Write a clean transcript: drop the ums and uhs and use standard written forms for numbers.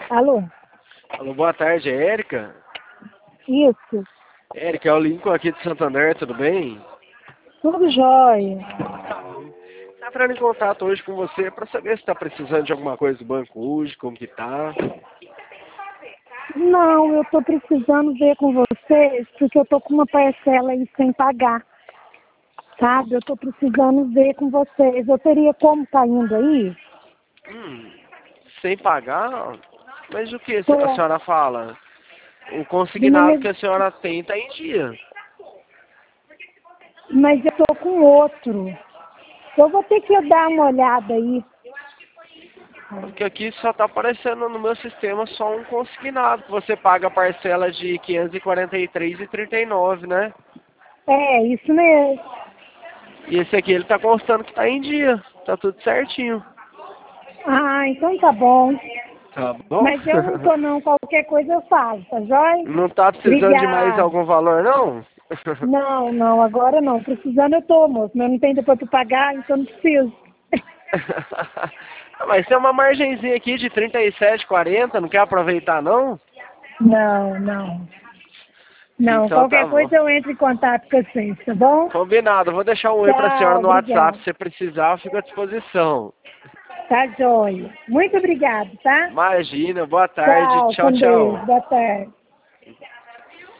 Alô? Alô, boa tarde, é Érica? Isso. Érica, é o Lincoln aqui de Santander, tudo bem? Tudo jóia. Tá entrando em contato hoje com você para saber se está precisando de alguma coisa do banco hoje, como que tá. Não, eu tô precisando ver com vocês, porque eu tô com uma parcela aí sem pagar, sabe? Eu tô precisando ver com vocês. Eu teria como tá indo aí? Sem pagar? Mas o que a Tô senhora fala? O de uma consignado que a senhora tem tá em dia. Mas eu tô com outro. Eu vou ter que dar uma olhada aí. Porque aqui só tá aparecendo no meu sistema só um consignado. Você paga a parcela de 543,39, né? É, isso mesmo. E esse aqui ele tá constando que tá em dia. Tá tudo certinho. Ah, então tá bom. Tá bom? Mas eu não tô não. Qualquer coisa eu faço, tá jóia? Não tá precisando de mais Obrigada. algum valor, não? Não, não, agora não. Precisando eu tô, moço. Mas não tem depois para pagar, então não preciso. Mas tem uma margenzinha aqui de 37,40, não quer aproveitar, não? Não, não. Não, Então tá qualquer bom. coisa eu entro em contato com vocês, tá bom? Combinado, eu vou deixar um oi pra senhora Tchau, no WhatsApp, obrigada. se você precisar, eu fico à disposição. Tá jóia. Muito obrigada, tá? Imagina, boa tarde, Tchau, tchau, com Deus. tchau. Boa tarde.